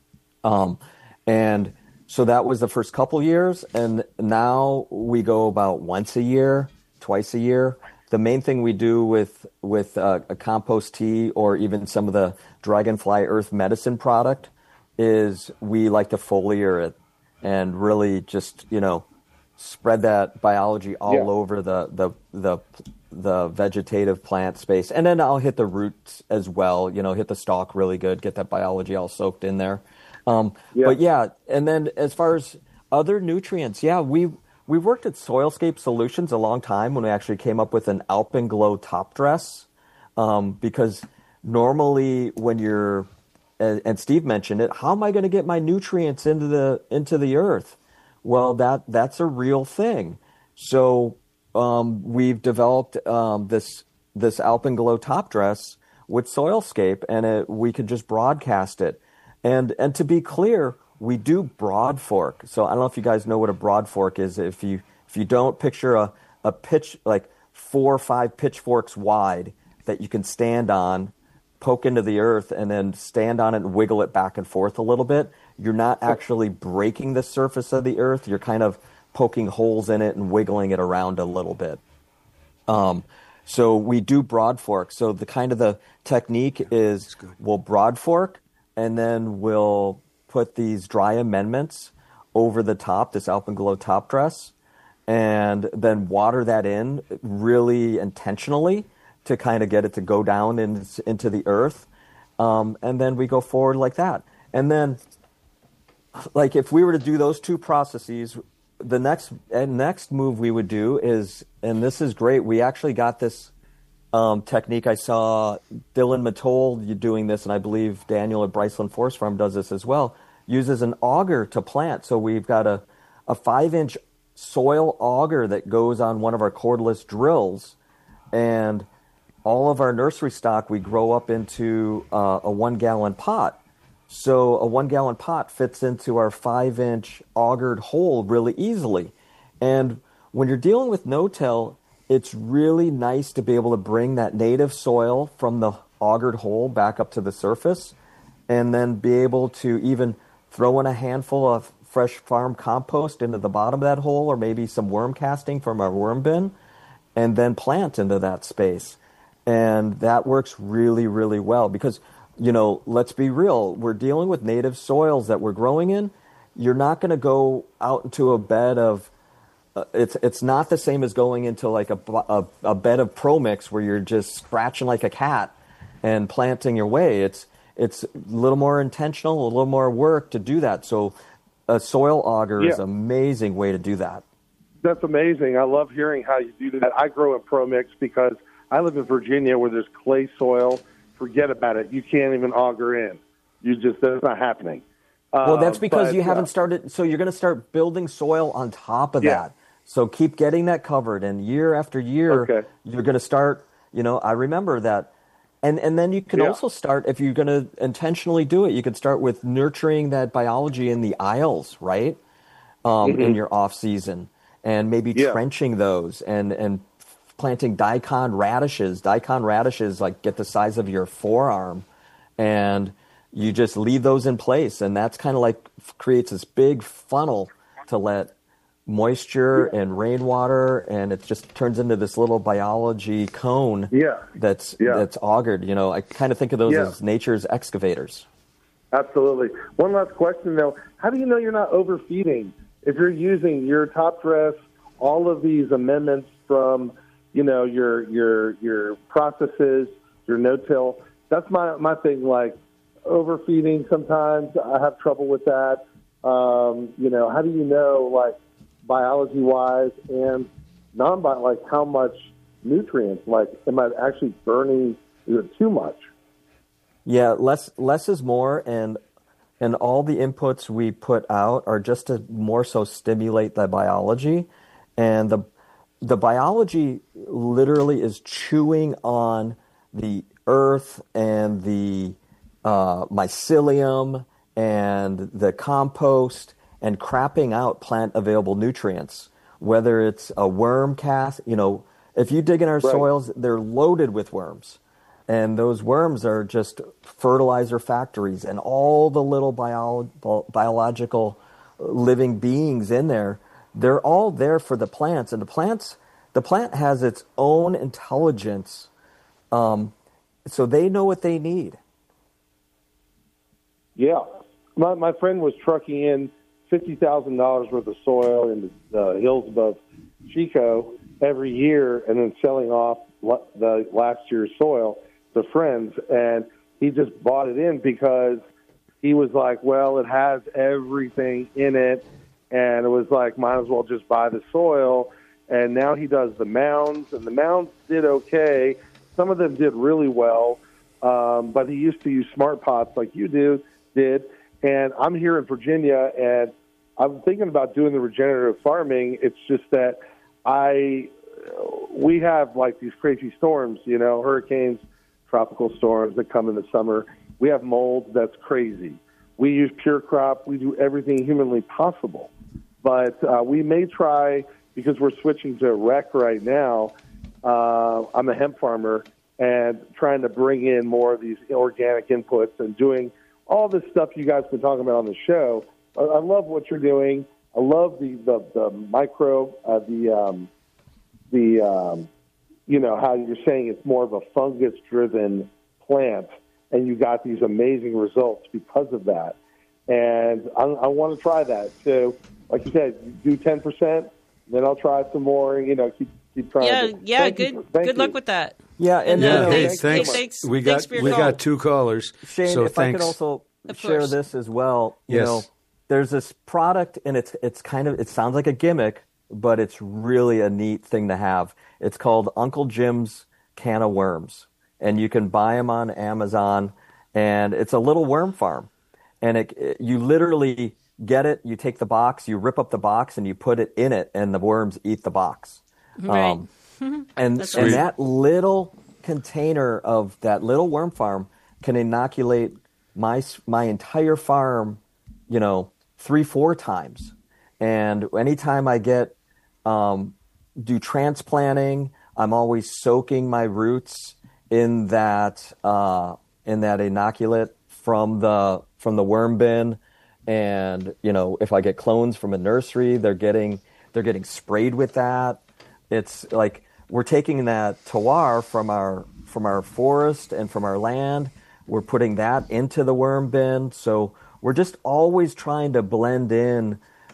And so that was the first couple years, and now we go about once a year, twice a year. The main thing we do with a compost tea, or even some of the Dragonfly Earth Medicine product, is we like to foliar it and really just spread that biology all over the vegetative plant space. And then I'll hit the roots as well, hit the stalk really good, get that biology all soaked in there. But and then as far as other nutrients, we worked at Soilscape Solutions a long time when we actually came up with an Alpenglow top dress, because normally when you're, and Steve mentioned it, how am I going to get my nutrients into the earth? Well, that's a real thing. So we've developed this Alpenglow top dress with Soilscape, and we could just broadcast it. And to be clear, we do broad fork. So I don't know if you guys know what a broad fork is. If you don't, picture a pitch like 4 or 5 pitchforks wide that you can stand on poke into the earth and then stand on it and wiggle it back and forth a little bit, you're not actually breaking the surface of the earth. You're kind of poking holes in it and wiggling it around a little bit. So we do broad fork. So the technique is we'll broad fork, and then we'll put these dry amendments over the top, this Alpenglow top dress, and then water that in really intentionally to kind of get it to go down into the earth. And then we go forward like that. And then, like, if we were to do those two processes, the next move we would do is, and this is great, we actually got this technique. I saw Dylan Mattoll doing this, and I believe Daniel at Bryceland Forest Farm does this as well, uses an auger to plant. So we've got a 5-inch soil auger that goes on one of our cordless drills, and all of our nursery stock we grow up into a 1-gallon pot. So a 1-gallon pot fits into our 5-inch augered hole really easily. And when you're dealing with no-till, it's really nice to be able to bring that native soil from the augered hole back up to the surface, and then be able to even throw in a handful of fresh farm compost into the bottom of that hole, or maybe some worm casting from our worm bin, and then plant into that space. And that works really, really well because, let's be real, we're dealing with native soils that we're growing in. You're not going to go out into a bed of, it's not the same as going into like a bed of ProMix where you're just scratching like a cat and planting your way. It's a little more intentional, a little more work to do that. So a soil auger is an amazing way to do that. That's amazing. I love hearing how you do that. I grow in ProMix because I live in Virginia where there's clay soil. Forget about it. You can't even auger in. That's not happening. Well, that's because you haven't started. So you're going to start building soil on top of that. So keep getting that covered. And year after year, you're going to start, I remember that. And then you can also start, if you're going to intentionally do it, you can start with nurturing that biology in the aisles, right? In your off season, and maybe trenching those and planting daikon radishes. Daikon radishes like get the size of your forearm, and you just leave those in place, and that's kind of like creates this big funnel to let moisture and rainwater, and it just turns into this little biology cone that's augered. I kind of think of those as nature's excavators. Absolutely. One last question, though. How do you know you're not overfeeding? If you're using your top dress, all of these amendments from, your processes, your no-till, that's my thing, like overfeeding sometimes. I have trouble with that. How do you know, like, biology-wise and non-bio, like how much nutrients, like am I actually burning too much? Yeah, less is more, and all the inputs we put out are just to more so stimulate the biology, and the biology literally is chewing on the earth and the mycelium and the compost and crapping out plant available nutrients, whether it's a worm cast. If you dig in our soils, they're loaded with worms. And those worms are just fertilizer factories, and all the little biological living beings in there, they're all there for the plants. And the plant has its own intelligence, so they know what they need. Yeah. My friend was trucking in $50,000 worth of soil in the hills above Chico every year and then selling off the last year's soil to friends. And he just bought it in because he was like, well, it has everything in it. And it was like, might as well just buy the soil. And now he does the mounds, and the mounds did okay. Some of them did really well. But he used to use smart pots like you did. And I'm here in Virginia, and I'm thinking about doing the regenerative farming. It's just that we have like these crazy storms, hurricanes, tropical storms that come in the summer. We have mold that's crazy. We use pure crop. We do everything humanly possible. But we may try, because we're switching to rec right now. I'm a hemp farmer, and trying to bring in more of these organic inputs and doing all this stuff you guys have been talking about on the show. I love what you're doing. I love the micro, how you're saying it's more of a fungus-driven plant, and you got these amazing results because of that. And I want to try that. So, like you said, you do 10%, then I'll try some more. Keep trying. Yeah. Good luck with that. Yeah, and thanks. We got two callers. Shane, so if thanks. I could also share this as well. Yes. There's this product, and it's kind of, it sounds like a gimmick, but it's really a neat thing to have. It's called Uncle Jim's Can of Worms, and you can buy them on Amazon. And it's a little worm farm, and you literally get it. You take the box, you rip up the box, and you put it in it, and the worms eat the box. Right. And that little container of that little worm farm can inoculate my entire farm, 3-4 times. And anytime I do transplanting, I'm always soaking my roots in that inoculate from the worm bin. And if I get clones from a nursery, they're getting sprayed with that. It's like we're taking that terroir from our forest and from our land. We're putting that into the worm bin. So we're just always trying to blend in,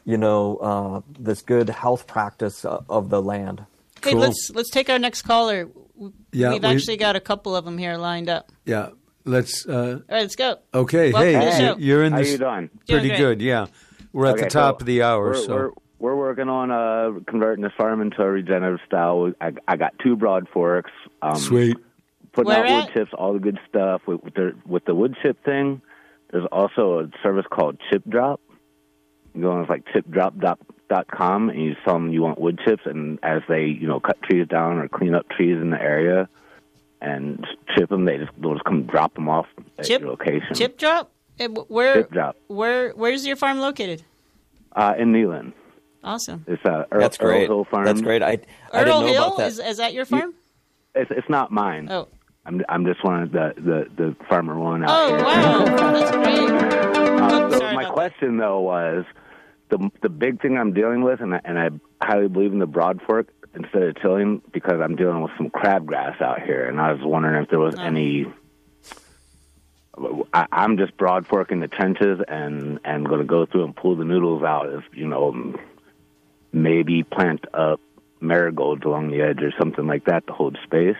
this good health practice of the land. Hey, Cool. let's take our next caller. Yeah, We've actually got a couple of them here lined up. Yeah, let's. All right, let's go. Okay, Welcome to the hey, show. you're in How this. you doing? Pretty Doing good, yeah. We're at the top of the hour, We're working on converting this farm into a regenerative style. I got 2 broad forks. Sweet. Putting Where out at? wood chips, all the good stuff. With the wood chip thing, there's also a service called Chip Drop. You go on like chipdrop.com, and you tell them you want wood chips, and as they cut trees down or clean up trees in the area and chip them, they'll just come drop them off at your location. Chip Drop? Chip Drop. Where's your farm located? In Neyland. Awesome. It's That's great. Earl Hill Farm. That's great. I didn't Earl know Hill? about that. Is that your farm? It's not mine. Oh. I'm just one of the farmer one out Oh, here. wow. That's great. So sorry my about question though was the big thing I'm dealing with, and I highly believe in the broad fork instead of tilling because I'm dealing with some crabgrass out here, and I was wondering if there was any. I'm just broad forking the trenches and going to go through and pull the noodles out. Maybe plant up marigolds along the edge or something like that to hold space.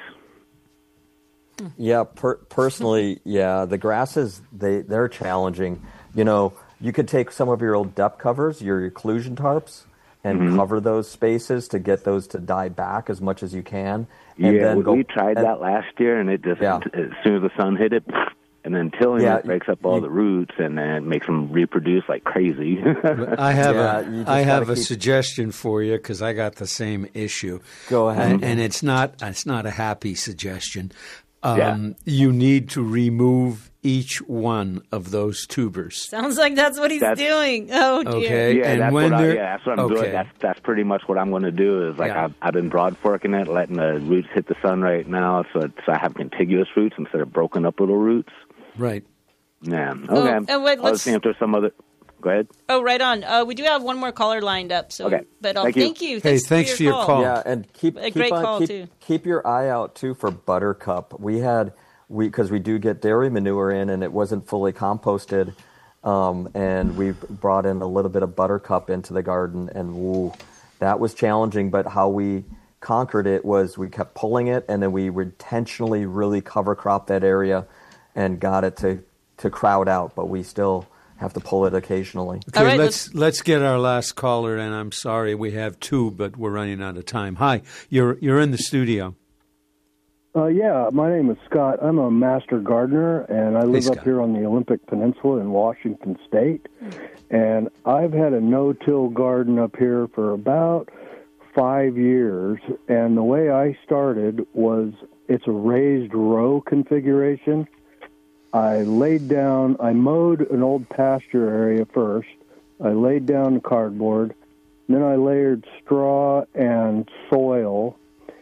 Yeah, personally, yeah, the grasses, they're challenging. You could take some of your old depth covers, your occlusion tarps, and cover those spaces to get those to die back as much as you can. And then we tried that last year, and it just, as soon as the sun hit it, and then tilling it breaks up all the roots, and then it makes them reproduce like crazy. I have a suggestion for you because I got the same issue. Go ahead. And it's not a happy suggestion. You need to remove each one of those tubers. Sounds like that's what he's doing. Oh, dear. Okay. Yeah, and that's when that's what I'm doing. That's pretty much what I'm going to do. Is I've been broad forking it, letting the roots hit the sun right now, so I have contiguous roots instead of broken up little roots. Right. Yeah. Okay. Oh, wait, I was seeing if there's some other. Go ahead. Oh, right on. We do have one more caller lined up. So, okay. But thank you. Hey, thanks for your call. Yeah, and keep your eye out too for buttercup. Because we do get dairy manure in, and it wasn't fully composted, and we brought in a little bit of buttercup into the garden, and that was challenging. But how we conquered it was we kept pulling it, and then we intentionally really cover crop that area, and got it to crowd out. But we still have to pull it occasionally. Okay, right, let's get our last caller, and I'm sorry we have 2, but we're running out of time. Hi, you're in the studio. Yeah, my name is Scott. I'm a master gardener, and I live up here on the Olympic Peninsula in Washington State. And I've had a no-till garden up here for about 5 years. And the way I started was it's a raised row configuration. I mowed an old pasture area first. I laid down cardboard. Then I layered straw and soil.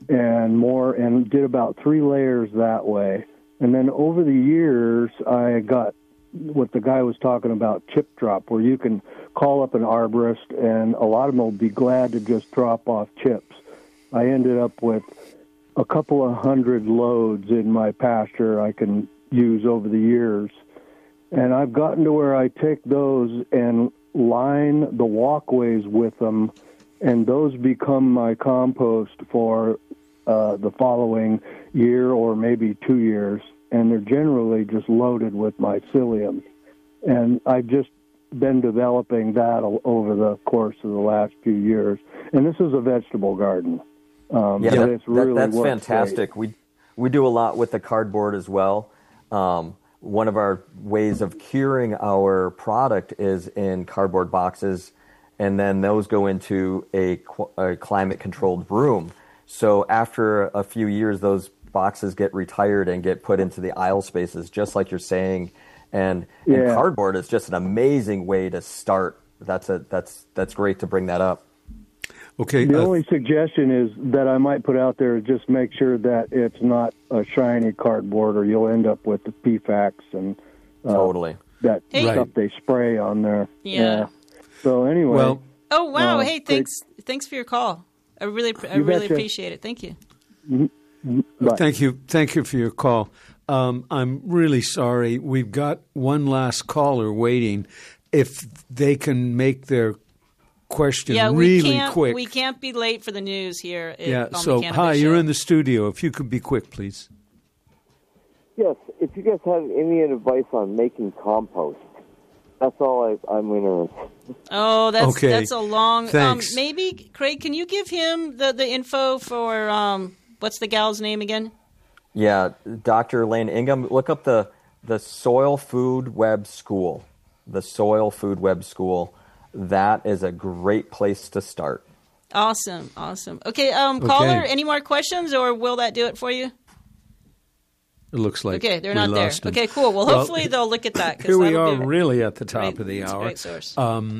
and did about 3 layers that way. And then over the years, I got what the guy was talking about, chip drop, where you can call up an arborist, and a lot of them will be glad to just drop off chips. I ended up with a couple of 100 loads in my pasture I can use over the years. And I've gotten to where I take those and line the walkways with them, and those become my compost for the following year or maybe 2 years. And they're generally just loaded with mycelium. And I've just been developing that over the course of the last few years. And this is a vegetable garden. That's fantastic. Great. We do a lot with the cardboard as well. One of our ways of curing our product is in cardboard boxes, and then those go into a climate-controlled room. So after a few years, those boxes get retired and get put into the aisle spaces, just like you're saying. And cardboard is just an amazing way to start. That's great to bring that up. Okay. The only suggestion is that I might put out there is just make sure that it's not a shiny cardboard, or you'll end up with the PFAS and that stuff they spray on there. Yeah. So anyway. Well. Oh wow! Hey, thanks for your call. I really appreciate it. Thank you. Mm-hmm. Thank you for your call. I'm really sorry. We've got one last caller waiting. If they can make their question really quick. We can't be late for the news here. So hi, you're in the studio. If you could be quick, please. Yes, if you guys have any advice on making compost, that's all I'm interested. Oh, that's a long. Thanks. Maybe Craig, can you give him the info for what's the gal's name again? Yeah, Dr. Elaine Ingham. Look up the Soil Food Web School. The Soil Food Web School. That is a great place to start. Awesome. Okay, caller, any more questions, or will that do it for you? It looks like they're not there. Them. Okay, cool. Well, hopefully they'll look at that. Here we are, really at the top of the hour. Great source.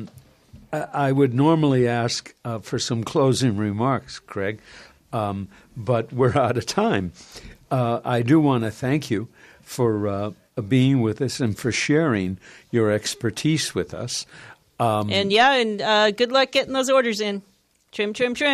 I would normally ask for some closing remarks, Craig, but we're out of time. I do want to thank you for being with us and for sharing your expertise with us. And good luck getting those orders in. Trim.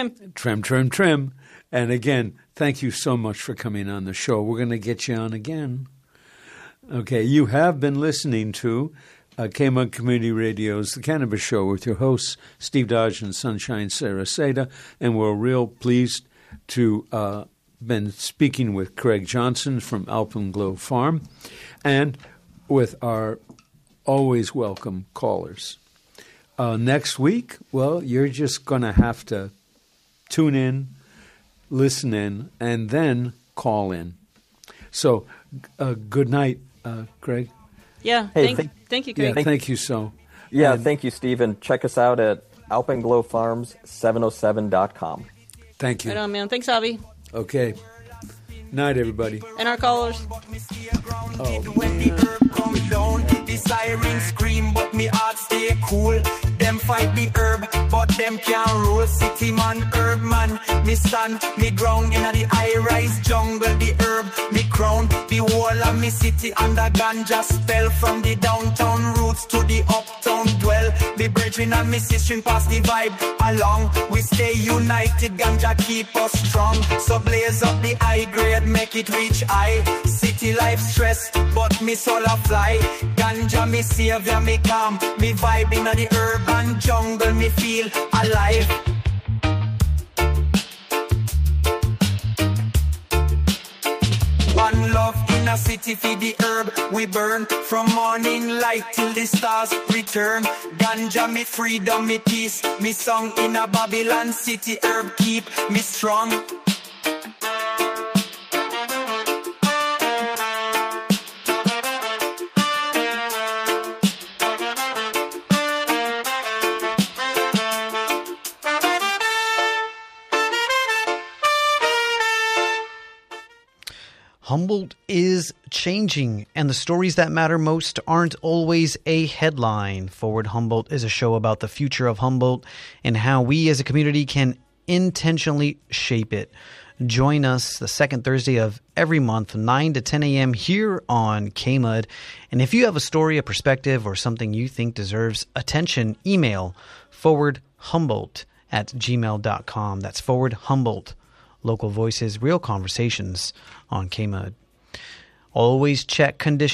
Trim. And again, thank you so much for coming on the show. We're going to get you on again. Okay, you have been listening to KMUG Community Radio's The Cannabis Show with your hosts, Steve Dodge and Sunshine Saraseta. And we're real pleased to been speaking with Craig Johnson from Alpenglow Farm and with our always welcome callers. Next week, well, you're just going to have to tune in, listen in, and then call in. So, good night, Craig. Yeah, thank you, Craig. Yeah, thank you so. Yeah, thank you, Steve. And check us out at alpenglowfarms707.com. Thank you. Right on, man. Thanks, Javi. Okay. Night, everybody. And our callers. When the herb come down, the siren scream, but me heart stay cool. Them fight the herb, but them can't rule. City man, herb man, me stand, me ground in the high-rise jungle. The herb, me crown, the whole of me city under ganja spell. From the downtown roots to the uptown dwell. The brethren and me sister pass the vibe along. We stay united, ganja keep us strong. So blaze up the high grade, make it reach high. City life stress, but me soul a fly. Ganja me savior, me calm, me vibe in the urban jungle, me feel alive. One love in a city for the herb, we burn from morning light till the stars return. Ganja me freedom, me peace, me song in a Babylon city. Herb keep me strong. Humboldt is changing, and the stories that matter most aren't always a headline. Forward Humboldt is a show about the future of Humboldt and how we as a community can intentionally shape it. Join us the second Thursday of every month, 9 to 10 a.m. here on KMUD. And if you have a story, a perspective, or something you think deserves attention, email forwardhumboldt@gmail.com. That's Forward Humboldt. Local voices, real conversations on KMUD. Always check conditions.